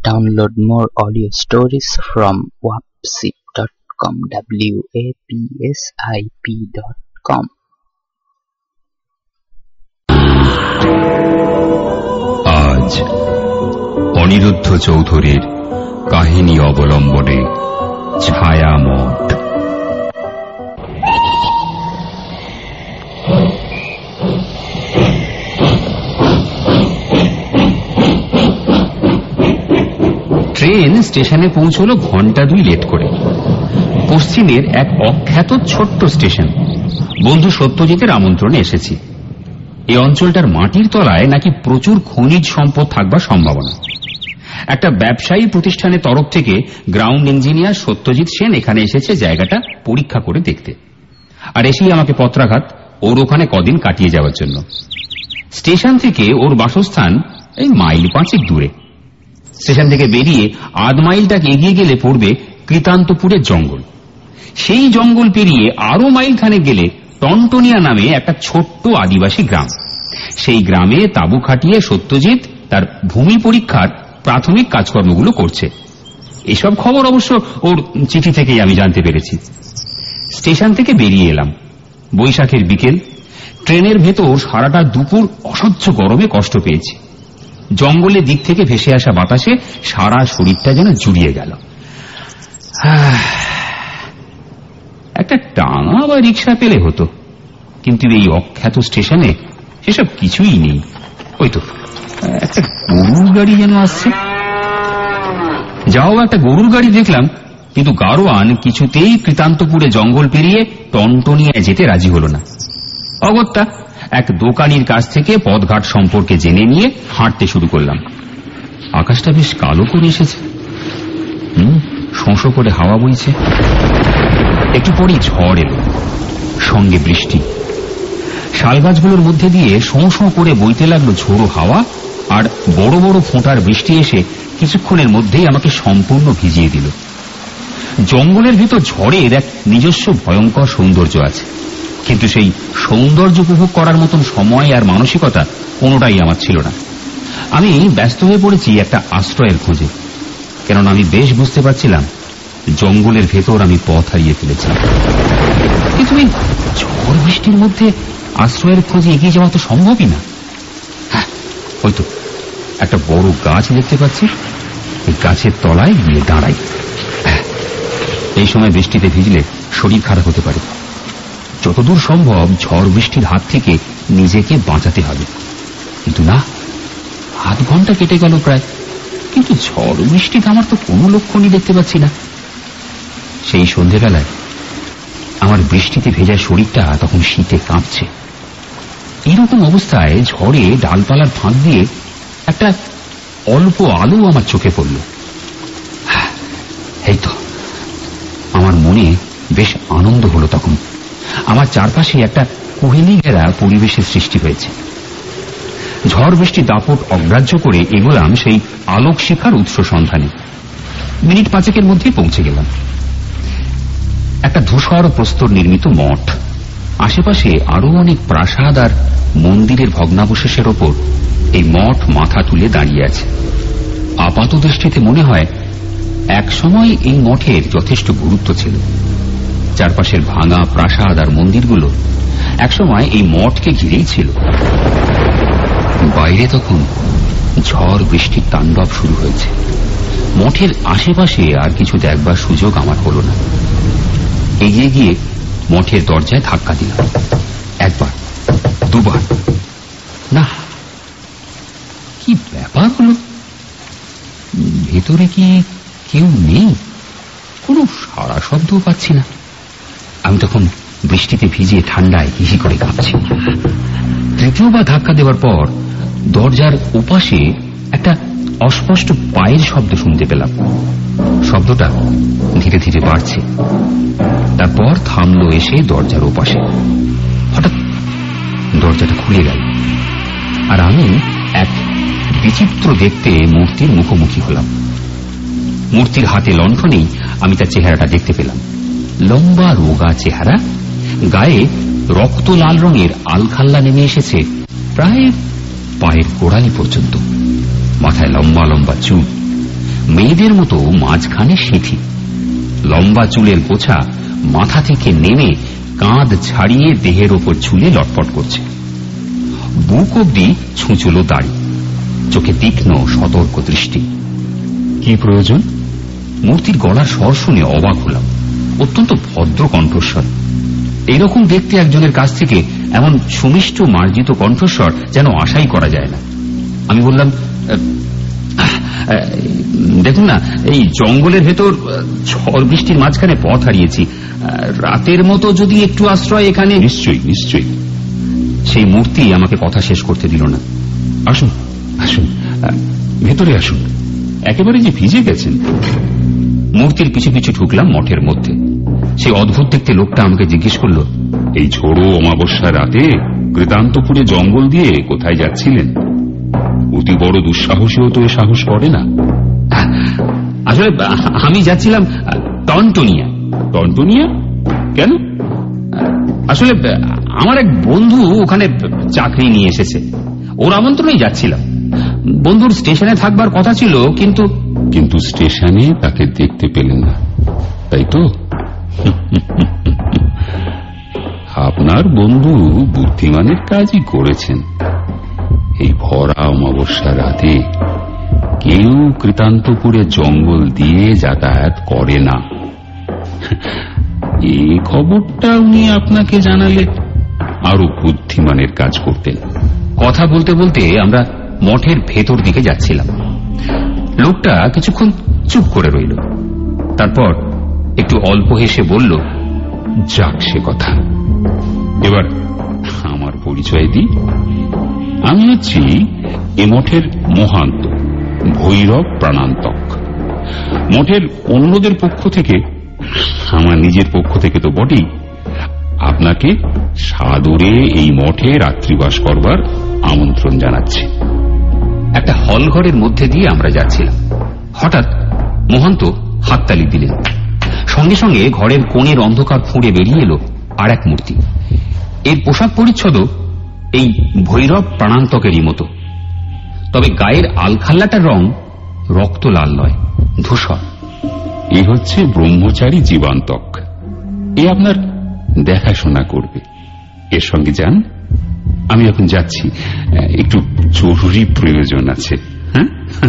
Download more audio stories from wapsip.com. wapsip.com. আজ অনিরুদ্ধ চৌধুরীর কাহিনী অবলম্বনে ছায়ামঠ। ট্রেন স্টেশনে পৌঁছলো ঘন্টা 2 লেট করে। পশ্চিমের এক অখ্যাত ছোট্ট স্টেশন। বন্ধু সত্যজিতের আমন্ত্রণে এসেছি। এই অঞ্চলটার মাটির তলায় নাকি প্রচুর খনিজ সম্পদ থাকবার সম্ভাবনা। একটা ব্যবসায়ী প্রতিষ্ঠানের তরফ থেকে গ্রাউন্ড ইঞ্জিনিয়ার সত্যজিৎ সেন এখানে এসেছে জায়গাটা পরীক্ষা করে দেখতে, আর এসেই আমাকে পত্রাঘাত ওর ওখানে কদিন কাটিয়ে যাওয়ার জন্য। স্টেশন থেকে ওর বাসস্থান এই মাইল 5 দূরে। স্টেশন থেকে বেরিয়ে আধ মাইলটাকে এগিয়ে গেলে পড়বে কৃতান্তপুরের জঙ্গল। সেই জঙ্গল পেরিয়ে আরো মাইল খানেক গেলে টনটনিয়া নামে একটা ছোট্ট আদিবাসী গ্রাম। সেই গ্রামে তাঁবু খাটিয়ে সত্যজিৎ তার ভূমি পরীক্ষার প্রাথমিক কাজকর্মগুলো করছে। এসব খবর অবশ্য ওর চিঠি থেকেই আমি জানতে পেরেছি। স্টেশন থেকে বেরিয়ে এলাম। বৈশাখের বিকেল। ট্রেনের ভেতর সারাটা দুপুর অসহ্য গরমে কষ্ট পেয়েছি। জঙ্গলের দিক থেকে ভেসে আসা বাতাসে সারা শরীরটা যেন জুড়িয়ে গেল। একটা টাঙা বা রিক্সা পেলে হতো, কিন্তু এই অখ্যাত স্টেশনে সেসব কিছুই নেই। ওই তো একটা গরুর গাড়ি যেন আসছে। যাও একটা গরুর গাড়ি দেখলাম, কিন্তু গাড়োয়ান কিছুতেই কৃতান্তপুরে জঙ্গল পেরিয়ে টনটনিয়ায় যেতে রাজি হল না। অগত্যা এক দোকানির কাছ থেকে পথঘাট সম্পর্কে জেনে নিয়ে হাঁটতে শুরু করলাম। আকাশটা বেশ কালো করে এসেছে। শোঁ করে হাওয়া বইছে। একটু পরেই ঝড় এলো, সঙ্গে বৃষ্টি। শালগাছগুলোর মধ্যে দিয়ে শোঁ শোঁ করে বইতে লাগলো ঝোড়ো হাওয়া, আর বড় বড় ফোঁটার বৃষ্টি এসে কিছুক্ষণের মধ্যেই আমাকে সম্পূর্ণ ভিজিয়ে দিল। জঙ্গলের ভিতর ঝড়ের এক নিজস্ব ভয়ঙ্কর সৌন্দর্য আছে, কিন্তু সেই সৌন্দর্য উপভোগ করার মতন সময় আর মানসিকতা কোনোটাই আমার ছিল না। আমি ব্যস্ত হয়ে পড়েছি একটা আশ্রয়ের খোঁজে, কেননা আমি বেশ বুঝতে পারছিলাম জঙ্গলের ভেতর আমি পথ হারিয়ে ফেলেছি। কিন্তু এই ঝড় বৃষ্টির মধ্যে আশ্রয়ের খোঁজে এগিয়ে যাওয়া তো সম্ভবই না। হ্যাঁ, হয়তো একটা বড় গাছ দেখতে পাচ্ছি। এই গাছের তলায় গিয়ে দাঁড়াই। এই সময় বৃষ্টিতে ভিজলে শরীর খারাপ হতে পারে। যতদূর সম্ভব ঝড় বৃষ্টির হাত থেকে নিজেকে বাঁচাতে হবে। কিন্তু না, আধ ঘন্টা কেটে গেল প্রায়, কিন্তু ঝড় বৃষ্টি থামার তো কোনো লক্ষণই দেখতে পাচ্ছি না। সেই সন্ধেবেলায় আমার বৃষ্টিতে ভেজা শরীরটা তখন শীতে কাঁপছে। এইরকম অবস্থায় ঝড়ে ডালপালার ফাঁক দিয়ে একটা অল্প আলো আমার চোখে পড়ল। এই তো আমার মনে বেশ আনন্দ হলো। তখন আমার চারপাশে একটা কোহেলি ঘেরা পরিবেশের সৃষ্টি হয়েছে। ঝড় বৃষ্টি দাপট অগ্রাহ্য করে এগোলাম সেই আলোক শিখার উৎস সন্ধানে। মিনিট 5 মধ্যে পৌঁছে গেলাম। একটা ধূসর প্রস্তর নির্মিত মঠ। আশেপাশে আরো অনেক প্রাসাদ আর মন্দিরের ভগ্নাবশেষের ওপর এই মঠ মাথা তুলে দাঁড়িয়ে আছে। আপাত দৃষ্টিতে মনে হয় একসময় এই মঠের যথেষ্ট গুরুত্ব ছিল। চারপাশের ভাঙা প্রাসাদ আর মন্দিরগুলো একসময় এই মঠকে ঘিরেই ছিল। বাইরে তখন ঝড় বৃষ্টির তাণ্ডব শুরু হয়েছে। মঠের আশেপাশে আর কিছু দেখবার সুযোগ আমার হল না। এগিয়ে গিয়ে মঠের দরজায় ধাক্কা দিলাম। একবার, দুবার, না, কি ব্যাপার হলো? ভেতরে কি কেউ নেই? কোনো সাড়া শব্দও পাচ্ছি না। আমি তখন বৃষ্টিতে ভিজিয়ে ঠান্ডায় হিহি করে কাঁপছি। তৃতীয়বার ধাক্কা দেওয়ার পর দরজার ওপাশে একটা অস্পষ্ট পায়ের শব্দ শুনতে পেলাম। শব্দটা ধীরে ধীরে বাড়ছে, তারপর থামলো এসে দরজার ওপাশে। হঠাৎ দরজাটা খুলে গেল, আর আমি এক বিচিত্র দেখতে মূর্তির মুখোমুখি হলাম। মূর্তির হাতে লণ্ঠনেই আমি তার চেহারাটা দেখতে পেলাম। লম্বা রোগা চেহারা, গায়ে রক্ত লাল রঙের আলখাল্লা নেমে এসেছে প্রায় পায়ের গোড়ালি পর্যন্ত। মাথায় লম্বা লম্বা চুল, মেয়েদের মতো মাঝখানে সিঁথি, লম্বা চুলের গোছা মাথা থেকে নেমে কাঁধ ছাড়িয়ে দেহের ওপর ঝুলে লটপট করছে। বুক অব্দি ছুঁচলো দাড়ি, চোখে তীক্ষ্ণ সতর্ক দৃষ্টি। কি প্রয়োজন? মূর্তির গলার স্বর শুনে অবাক হলাম। অত্যন্ত ভদ্র কণ্ঠস্বর। এইরকম দেখতে একজনের কাছ থেকে এমন সুমিষ্ট মার্জিত কণ্ঠস্বর যেন আশাই করা যায় না। আমি বললাম, দেখুন না, এই জঙ্গলের ভেতর ঝড় বৃষ্টির মাঝখানে পথ হারিয়েছি, রাতের মতো যদি একটু আশ্রয় এখানে। নিশ্চয়ই নিশ্চয়ই। সেই মূর্তি আমাকে কথা শেষ করতে দিল না। আসুন আসুন, ভেতরে আসুন, একেবারে যে ভিজে গেছেন। মূর্তির পিছু পিছু ঢুকলাম মঠের মধ্যে। সেই অদ্ভুত দেখতে লোকটা আমাকে জিজ্ঞেস করলো, এই ঝোড়ো অমাবস্যা রাতে কৃতান্তপুরে জঙ্গল দিয়ে কোথায় যাচ্ছিলেন? অতি বড় দুঃসাহসীও তো এ সাহস করে না। আসলে আমি যাচ্ছিলাম টনটনিয়া। টনটনিয়া? কেন? আসলে আমার এক বন্ধু ওখানে চাকরি নিয়ে এসেছে, ওর আমন্ত্রণেই যাচ্ছিলাম। বন্ধুর স্টেশনে থাকবার কথা ছিল, কিন্তু স্টেশনে তাকে দেখতে পেলেন না, তাই তো? আপনার বন্ধু বুদ্ধিমানের কাজই করেছেন। এই ভরা অমাবস্যা রাতে কেউ কৃতান্তপুরে জঙ্গল দিয়ে যাতায়াত করে না। এই খবরটা উনি আপনাকে জানালে আরো বুদ্ধিমানের কাজ করতেন। কথা বলতে বলতে আমরা মঠের ভেতর দিকে যাচ্ছিলাম। লোকটা কিছুক্ষণ চুপ করে রইল, তারপর একটু অল্প হেসে বলল, যাক সে কথা। এবার আমার পরিচয় দিই। আমি হচ্ছি এ মঠের মহান্ত, ভৈরব প্রাণান্তক। মঠের অন্যদের পক্ষ থেকে, আমার নিজের পক্ষ থেকে তো বটেই, আপনাকে সাদরে এই মঠে রাত্রিবাস করবার আমন্ত্রণ জানাচ্ছি। একটা হল ঘরের মধ্যে দিয়ে আমরা যাচ্ছিলাম। হঠাৎ মহান্ত হাততালি দিলেন। সঙ্গে সঙ্গে ঘরের কোণের অন্ধকার ফুঁড়ে বেরিয়ে এলো আর এক মূর্তি। এর পোশাক পরিচ্ছদ এই ভৈরব প্রাণান্তকেরই মতো, তবে গায়ের আলখাল্লাটার রং রক্ত লাল নয়, ধূসর। এ হচ্ছে ব্রহ্মচারী জীবান্তক। এ আপনার দেখাশোনা করবে। এর সঙ্গে যান। আমি এখন যাচ্ছি, একটু জরুরি প্রয়োজন আছে। হ্যাঁ,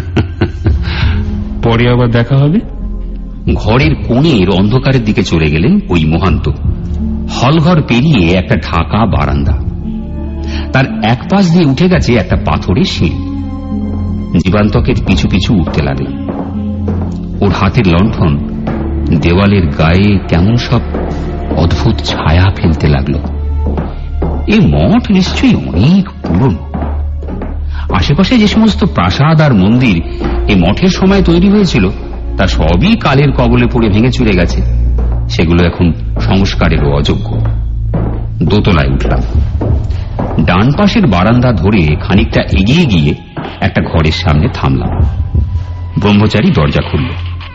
পরে আবার দেখা হবে। ঘরের কোণের অন্ধকারের দিকে চলে গেলেন ওই মহান্ত। হলঘর পেরিয়ে একটা ঢাকা বারান্দা, তার এক পাশ দিয়ে উঠে গেছে একটা পাথরের সিঁড়ি। জীবান্তকের পিছু পিছু উঠতে লাগলাম। ওর হাতের লণ্ঠন দেওয়ালের গায়ে কেমন সব অদ্ভুত ছায়া ফেলতে লাগলো। এই মঠ নিশ্চয়ই অনেক পুরনো। আশেপাশে যে সমস্ত প্রাসাদ আর মন্দির এই মঠের সময় তৈরি হয়েছিল, তা সবই কালের কবলে পড়ে ভেঙে চুরে গেছে। সেগুলো এখন সংস্কারেরও অযোগ্য। দোতলায় উঠলাম। ডান পাশের বারান্দা ধরে খানিকটা এগিয়ে গিয়ে একটা ঘরের সামনে থামলাম। ব্রহ্মচারী দরজা খুলল।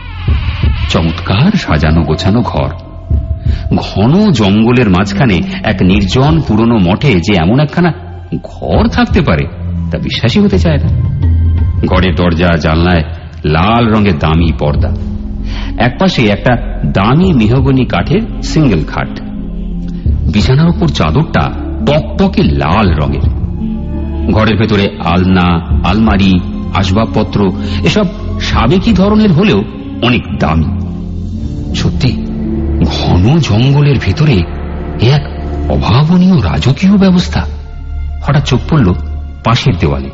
চমৎকার সাজানো গোছানো ঘর। ঘন জঙ্গলের মাঝখানে এক নির্জন পুরনো মঠে যে এমন একখানা ঘর থাকতে পারে তা বিশ্বাসই হতে চায় না। ঘরের দরজা জানলায় লাল রঙের দামি পর্দা। একপাশে একটা দামি মেহগনি কাঠের সিঙ্গেল খাট। বিছানার উপর চাদরটা টকটকে লাল রঙের। ঘরের ভেতরে আলনা, আলমারি, আসবাবপত্র এসব সাবেকি ধরনের হলেও অনেক দামি। সত্যি ঘন জঙ্গলের ভেতরে এক অভাবনীয় রাজকীয় ব্যবস্থা। হঠাৎ চোখ পড়ল পাশের দেওয়ালে।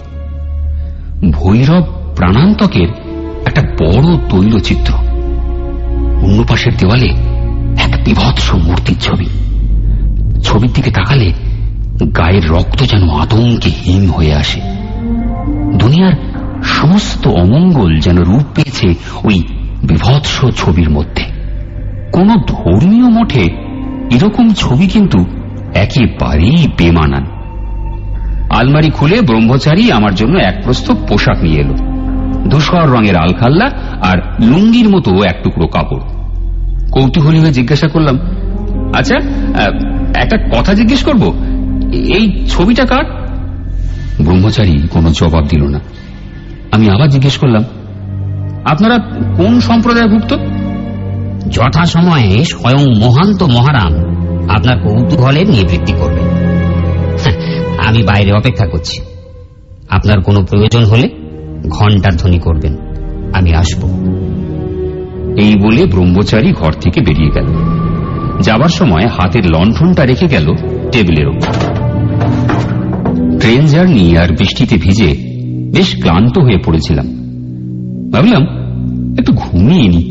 ভৈরব প্রাণান্তকের একটা বড় তৈলচিত্র। অন্য পাশের দেওয়ালে এক বিভৎস মূর্তির ছবি। ছবির দিকে তাকালে গায়ের রক্ত যেন আতঙ্কে হিম হয়ে আসে। দুনিয়ার সমস্ত অমঙ্গল যেন রূপ পেয়েছে ওই বিভৎস ছবির মধ্যে। কোন ধর্মীয় মঠে এরকম ছবি কিন্তু একেবারেই বেমানান। আলমারি খুলে ব্রহ্মচারী আমার জন্য এক প্রস্থ পোশাক নিয়ে এলো। ধূসর রঙের আলখাল্লা আর লুঙ্গির মতো এক টুকরো কাপড়। কৌতূহলী হয়ে জিজ্ঞাসা করলাম, আচ্ছা, একটা কথা জিজ্ঞেস করব, এই ছবিটা কার? ব্রহ্মচারী কোনো জবাব দিল না। আমি আবার জিজ্ঞেস করলাম, আপনারা কোন সম্প্রদায়ভুক্ত? যথাসময়ে স্বয়ং মহান্ত মহারাম আপনার কৌতূহলের নিবৃত্তি করবেন। আমি বাইরে অপেক্ষা করছি। আপনার কোনো প্রয়োজন হলে ঘণ্টার ধ্বনি করবেন, আমি আসব। এই বলে ব্রহ্মচারী ঘর থেকে বেরিয়ে গেল। যাবার সময় হাতের লণ্ঠনটা রেখে গেল টেবিলের ওপর। ট্রেন জার্নি আর বৃষ্টিতে ভিজে বেশ ক্লান্ত হয়ে পড়েছিলাম। ভাবলাম একটু ঘুমিয়ে নি,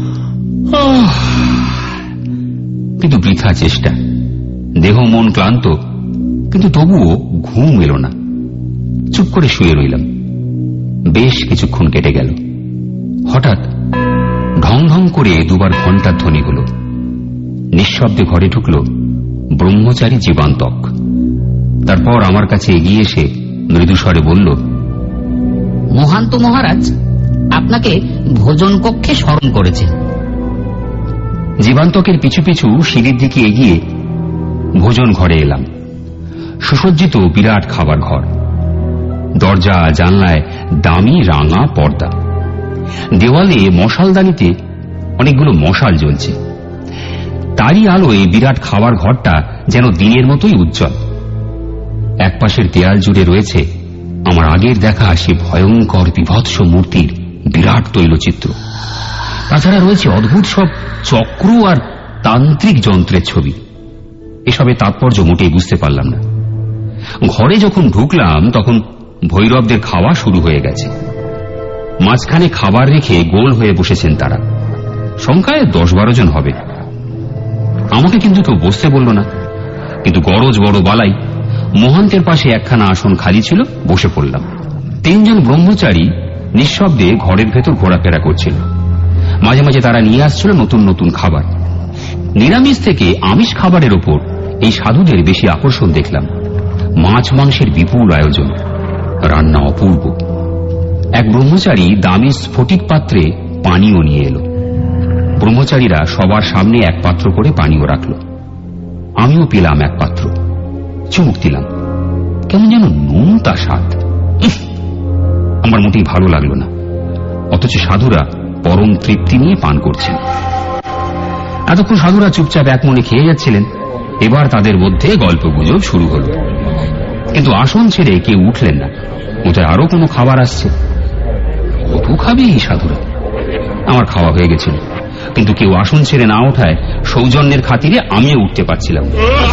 কিন্তু বৃথা চেষ্টা। দেহ মন ক্লান্ত, কিন্তু তবুও ঘুম এলো না। চুপ করে শুয়ে রইলাম। বেশ কিছুক্ষণ কেটে গেল। হঠাৎ ঢং ঢং করে দুবার ঘণ্টার ধ্বনি হল। নিঃশব্দে ঘরে ঢুকল ব্রহ্মচারী জীবান্তক। তারপর আমার কাছে এগিয়ে এসে মৃদুস্বরে বলল, মহান্ত মহারাজ আপনাকে ভোজন কক্ষে স্মরণ করেছেন। জীবান্তকের পিছু পিছু সিঁড়ির দিকে এগিয়ে ভোজন ঘরে এলাম। সুসজ্জিত বিরাট খাবার ঘর। দরজা জানলায় দামি রাঙা পর্দা। দেওয়ালে মশালদানিতে অনেকগুলো মশাল জ্বলছে। তারই আলোয় বিরাট খাবার ঘরটা যেন দিনের মতোই উজ্জ্বল। একপাশের দেয়াল জুড়ে রয়েছে আমার আগের দেখা সে ভয়ঙ্কর বিভৎস মূর্তির বিরাট তৈলচিত্র। তাছাড়া রয়েছে অদ্ভুত সব চক্র আর তান্ত্রিক যন্ত্রের ছবি। এসবের তাৎপর্য মোটেই বুঝতে পারলাম না। ঘরে যখন ঢুকলাম তখন ভৈরবদের খাওয়া শুরু হয়ে গেছে। মাঝখানে খাবার রেখে গোল হয়ে বসেছেন তারা। সংখ্যায় 10-12 জন হবে। আমাকে কিন্তু কেউ বসতে বলল না, কিন্তু গরজ বড় বালাই। মহান্তের পাশে একখানা আসন খালি ছিল, বসে পড়লাম। 3 জন ব্রহ্মচারী নিঃশব্দে ঘরের ভেতর ঘোরাফেরা করছিল। মাঝে মাঝে তারা নিয়ে আসছিল নতুন নতুন খাবার। নিরামিষ থেকে আমিষ খাবারের ওপর এই সাধুদের বেশি আকর্ষণ দেখলাম। মাছ মাংসের বিপুল আয়োজন, রান্না অপূর্ব। এক ব্রহ্মচারী দামি স্ফটিক পাত্রে পানীয় নিয়ে এলো। ব্রহ্মচারীরা সবার সামনে এক পাত্র করে পানীয় রাখল। আমিও পেলাম এক পাত্র। চুমুক দিলাম। কেমন যেন নোনতা স্বাদ। আমার মোটেই ভালো লাগলো না। অথচ সাধুরা পরম তৃপ্তি নিয়ে পান করছেন। এতক্ষণ সাধুরা চুপচাপ এক মনে খেয়ে যাচ্ছিলেন। এবার তাদের মধ্যে গল্পগুজব শুরু হল। কিন্তু আসন ছেড়ে কেউ উঠলেন না। ওদের আরো কোনো খাবার আসছে। কত খাবে এই সাধুরা? আমার খাওয়া হয়ে গেছিল, কিন্তু কেউ আসন ছেড়ে না ওঠায় সৌজন্যের খাতিরে আমিও উঠতে পারছিলাম।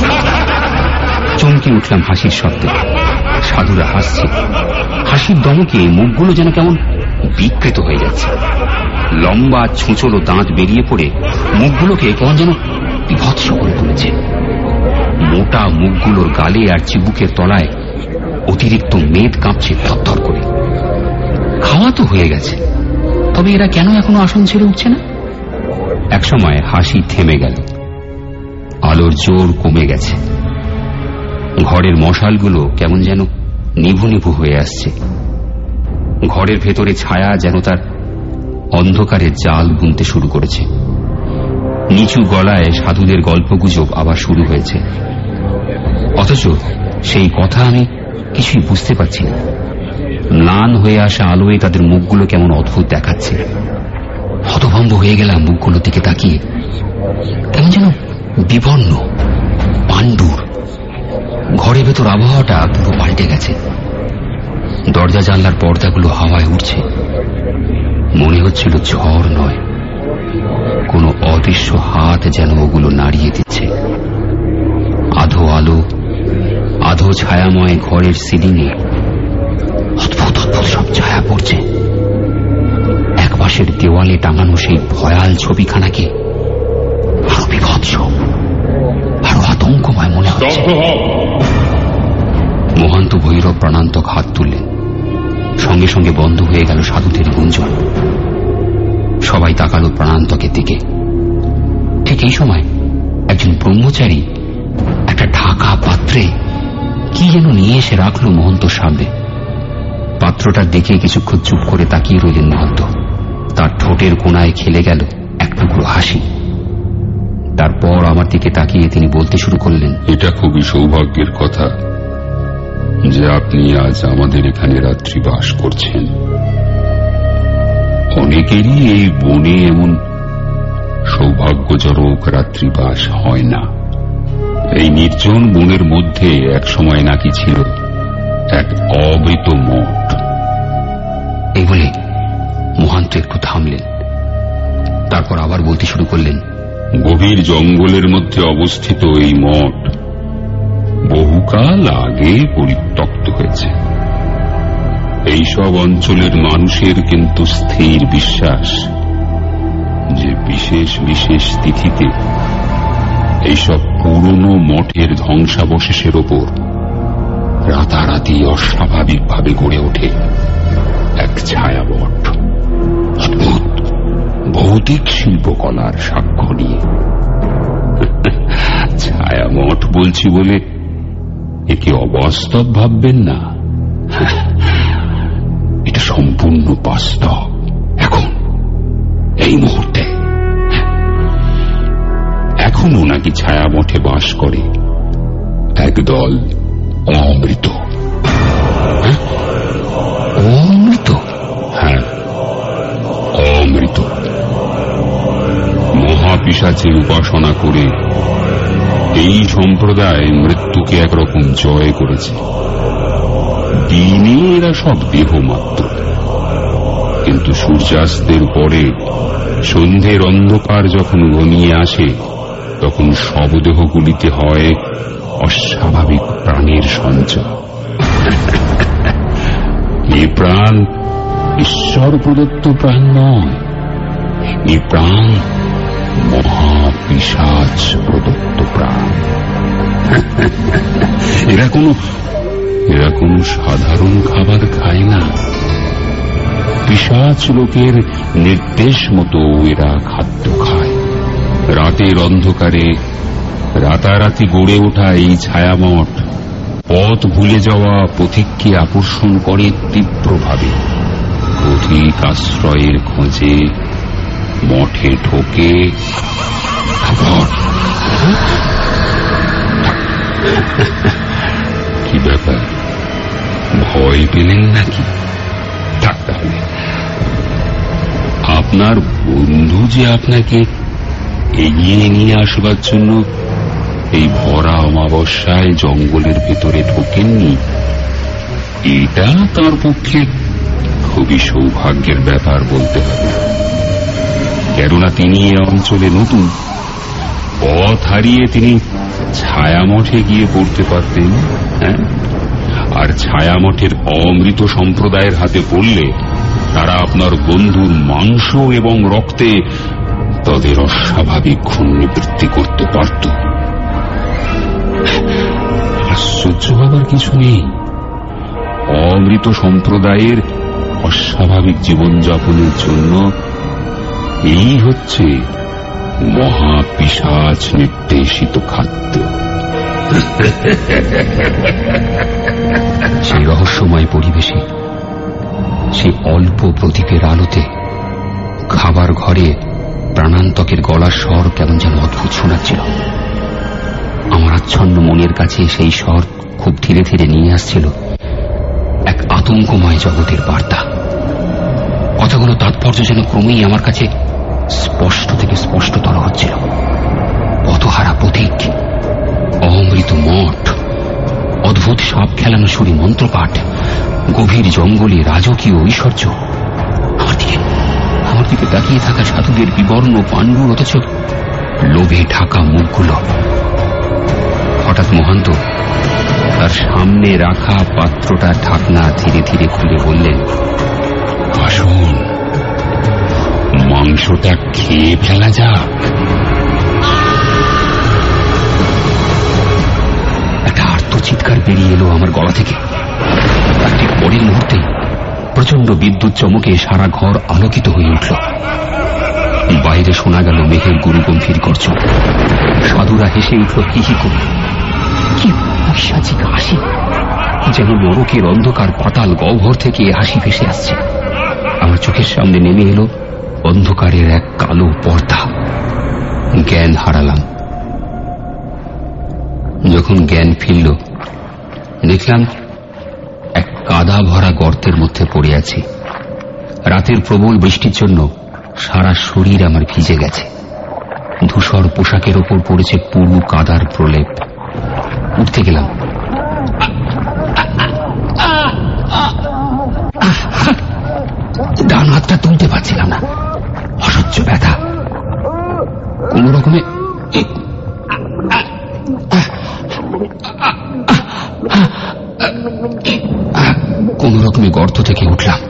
চমকে উঠলাম হাসির শব্দে। সাধুরা হাসছে। হাসির দমকে মুখগুলো যেন কেমন বিকৃত হয়ে যাচ্ছে। লম্বা ছুঁচলো দাঁত বেরিয়ে পড়ে মুখগুলোকে কেমন যেন বিভৎস করে তুলেছে। মোটা মুখগুলোর গালে আর চিবুকের তলায় অতিরিক্ত মেদ কাঁপছে থরথর করে। খাওয়া তো হয়ে গেছে, তবে এরা কেন এখনো আসন ছেড়ে উঠছে না? একসময় হাসি থেমে গেল। আলোর জোর কমে গেছে। ঘরের মশালগুলো কেমন যেন নিভু নিভু হয়ে আসছে। ঘরের ভেতরে ছায়া যেন তার অন্ধকারের জাল বুনতে শুরু করেছে। নিচু গলায় সাধুদের গল্পগুজব আবার শুরু হয়েছে। অথচ সেই কথা আমি কিছুই বুঝতে পারছি না। ম্লান হয়ে আসা আলোয় তাদের মুখগুলো কেমন অদ্ভুত দেখাচ্ছে। হতভম্ব হয়ে গেলাম মুখগুলোর দিকে তাকিয়ে। কেমন যেন বিবর্ণ, পাণ্ডুর। ঘরের ভেতর আবহাওয়াটা পুরো পাল্টে গেছে। দরজা জানলার পর্দাগুলো হাওয়ায় উঠছে। মনে হচ্ছিল ঝড় নয়, কোনো অদৃশ্য হাত যেন ওগুলো নাড়িয়ে দিচ্ছে। আধো আলো, আধো ছায়াময় ঘরের সিলিংয়ে অদ্ভুত অদ্ভুত সব ছায়া পড়ছে। এক পাশের দেওয়ালে টাঙানো সেই ভয়াল ছবিখানাকে আরো বিভৎস, আরো আতঙ্কময় মনে হচ্ছে। মহান্ত ভৈরব প্রাণান্তক হাত তুললেন। সঙ্গে সঙ্গে বন্ধ হয়ে গেল সাধুদের গুঞ্জন। সবাই তাকালো প্রাণান্তকের দিকে। ঠিক এই সময় একজন ব্রহ্মচারী একটা ঢাকা পাত্রে কি যেন নিয়ে এসে রাখল মহন্তর সামনে। পাত্রটার দিকে কিছুক্ষণ চুপ করে তাকিয়ে রইলেন মহন্ত। তার ঠোঁটের কোণায় খেলে গেল এক টুকরো হাসি। তারপর আমার দিকে তাকিয়ে তিনি বলতে শুরু করলেন, এটা খুবই সৌভাগ্যের কথা যে আপনি আজ আমাদের এখানে রাত্রি বাস করছেন। অনেকেরই এই বনে এমন সৌভাগ্যজনক রাত্রিবাস হয় না। এই নির্জন বনের মধ্যে এক সময় নাকি ছিল এক অমৃত মঠ। এই বলে মহান্ত একটু থামলেন, তারপর আবার বলতে শুরু করলেন। গভীর জঙ্গলের মধ্যে অবস্থিত এই মঠ বহুকাল আগে পরিত্যক্ত হয়েছে। এইসব অঞ্চলের মানুষের কিন্তু স্থির বিশ্বাস যে বিশেষ বিশেষ তিথিতে এইসব পুরনো মঠের ধ্বংসাবশেষের ওপর রাতারাতি অস্বাভাবিকভাবে গড়ে ওঠে এক ছায়ামঠ, অদ্ভুত ভৌতিক শিল্পকলার সাক্ষ্য নিয়ে। ছায়ামঠ বলছি বলে একে অবাস্তব ভাববেন না, এটা সম্পূর্ণ বাস্তব। এখন এই মুহূর্তে এখনো নাকি ছায়ামঠে বাস করে একদল অমৃত। অমৃত? হ্যাঁ, অমৃত। মহাপিশাচের উপাসনা করে এই সম্প্রদায় মৃত্যুকে একরকম জয় করেছে। দিনে এরা সব দেহ মাত্র, কিন্তু সূর্যাস্তের পরে সন্ধ্যের অন্ধকার যখন ঘনিয়ে আসে তখন সব দেহগুলিতে হয় অস্বাভাবিক প্রাণের সঞ্চয়। এ প্রাণ ঈশ্বর প্রদত্ত প্রাণ নয়, এ প্রাণ মহাপিশাচ প্রদত্ত প্রাণ। এরা কোনো সাধারণ খাবার খায় না। পিশাচ লোকের নির্দেশ মতো এরা খাদ্য খায়। রাতের অন্ধকারে রাতারাতি গড়ে ওঠা এই ছায়ামঠ পথ ভুলে যাওয়া পথিককে আকর্ষণ করে তীব্রভাবে। পথিক আশ্রয়ের খোঁজে মঠে ঢোকে। কি ব্যাপার, ভয় পেলেন নাকি? তাহলে আপনার বন্ধু যে আপনাকে এগিয়ে নিয়ে আসবার জন্য এই ভরা অমাবস্যায় জঙ্গলের ভেতরে ঢোকেননি, এটা তার পক্ষে খুবই সৌভাগ্যের ব্যাপার বলতে হবে। কেননা তিনি এ অঞ্চলে নতুন, পথ হারিয়ে তিনি ছায়ামঠে গিয়ে পড়তে পারতেন। হ্যাঁ, আর ছায়ামঠের অমৃত সম্প্রদায়ের হাতে পড়লে তারা আপনার বন্ধুর মাংস এবং রক্তে তাদের অস্বাভাবিক ঘূর্ণিবৃত্তি করতে পারত। আশ্চর্য হবার কিছু নেই। অমৃত সম্প্রদায়ের অস্বাভাবিক জীবনযাপনের জন্য এই হচ্ছে মহাপিশাচ নির্দেশিত খাদ্য। সেই রহস্যময় পরিবেশে, সেই অল্প প্রদীপের আলোতে খাবার ঘরে প্রাণান্তকের গলার স্বর কেমন যেন অদ্ভুত শোনাচ্ছিল। আমার আচ্ছন্ন মনের কাছে সেই স্বর খুব ধীরে ধীরে নিয়ে আসছিল এক আতঙ্কময় জগতের বার্তা। কথাগুলো তাৎপর্য যেন ক্রমেই আমার কাছে স্পষ্ট থেকে স্পষ্টতর হচ্ছিল। পথহারা পথিক, অমৃত মঠ, অদ্ভুত সাপ খেলানো সুরি মন্ত্রপাঠ, গভীর জঙ্গলে রাজকীয় ঐশ্বর্য। আমার দিকে তাকিয়ে থাকা সাধুদের বিবর্ণ পাণ্ডুর অথচ লোভে ঢাকা মুখগুলো। হঠাৎ মহান্ত তার সামনে রাখা পাত্রটার ঢাকনা ধীরে ধীরে খুলে বললেন, আসুন, মাংসটা খেয়ে ফেলা যাক। একটা আর্তচিৎকার বেরিয়ে এলো আমার গলা থেকে। তার ঠিক পরের মুহূর্তে প্রচন্ড বিদ্যুৎ চমকে সারা ঘর আলোকিত হয়ে উঠল। বাইরে শোনা গেল মেঘের গুরু গম্ভীর গর্জন। সাধুরা হেসে উঠল হিহি করে। কি ঐশাচিক হাসি! যেন নরকের অন্ধকার পাতাল গহ্বর থেকে হাসি ভেসে আসছে। আমার চোখের সামনে নেমে এলো অন্ধকারের এক কালো পর্দা। জ্ঞান হারালাম। যখন জ্ঞান ফিরল, দেখলাম এক কাদা ভরা গর্তের মধ্যে পড়ে আছি। রাতের প্রবল বৃষ্টির জন্য সারা শরীর আমার ভিজে গেছে। ধূসর পোশাকের ওপর পড়েছে পুরু কাদার প্রলেপ। উঠতে গেলাম, ডান হাতটা তুলতে পারছিলাম না, অসহ্য ব্যথা। কোন রকমে গর্ত থেকে উঠলাম।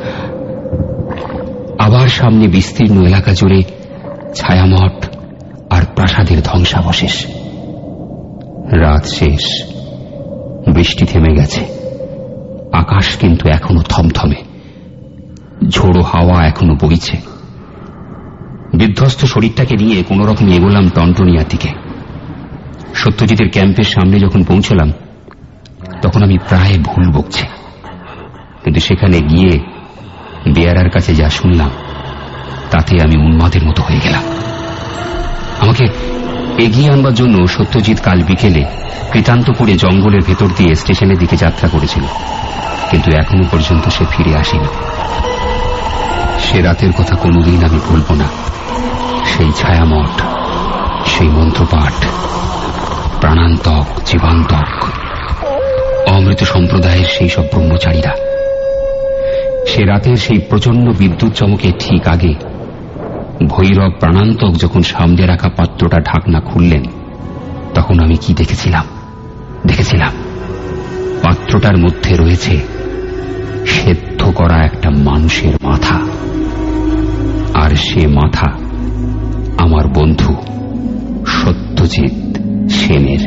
আবার সামনে বিস্তীর্ণ এলাকা জুড়ে ছায়ামঠ আর প্রাসাদের ধ্বংসাবশেষ। রাত শেষ, বৃষ্টি থেমে গেছে, আকাশ কিন্তু এখনো থমথমে, ঝোড়ো হাওয়া এখনো বইছে। বিধ্বস্ত শরীরটাকে নিয়ে কোন রকম এগোলাম টনটনিয়ার দিকে। সত্যজিতের ক্যাম্পের সামনে যখন পৌঁছলাম তখন আমি প্রায় ভুল বকছি, কিন্তু সেখানে গিয়ে বেয়ারার কাছে যা শুনলাম তাতে আমি উন্মাদের মতো হয়ে গেলাম। আমাকে এগিয়ে আনবার জন্য সত্যজিৎ কাল বিকেলে কৃতান্তপুরে জঙ্গলের ভেতর দিয়ে স্টেশনের দিকে যাত্রা করেছিল, কিন্তু এখনো পর্যন্ত সে ফিরে আসেনি। সে রাতের কথা কোনোদিন আমি ভুলব না। সেই ছায়ামঠ, সেই মন্ত্রপাঠ, প্রাণান্তক, জীবান্তক, অমৃত সম্প্রদায়ের সেই সব ব্রহ্মচারীরা। সে রাতের সেই প্রচন্ড বিদ্যুৎ চমকের ঠিক আগে ভৈরব প্রাণান্তক যখন সামনে রাখা পাত্রটা ঢাকনা খুললেন, তখন আমি কি দেখেছিলাম পাত্রটার মধ্যে রয়েছে সেদ্ধ করা একটা মানুষের মাথা, আর সে মাথা আমার বন্ধু সত্যজিৎ সেনের।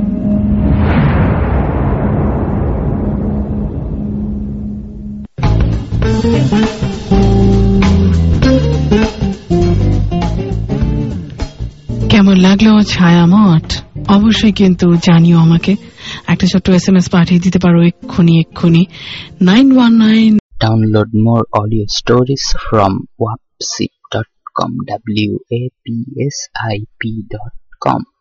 কেমন লাগলো ছায়ামঠ? অবশ্যই কিন্তু জানিও আমাকে। একটা ছোট্ট SMS পাঠিয়ে দিতে পারো এক্ষুনি 919। Download more audio stories from wapsip.com. wapsip.com